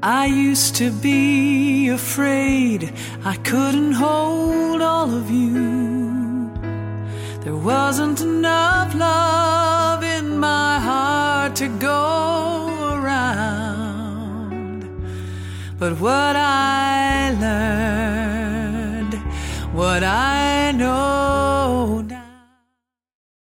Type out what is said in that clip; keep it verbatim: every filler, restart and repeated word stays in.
I used to be afraid I couldn't hold all of you. There wasn't enough love in my heart to go around. But what I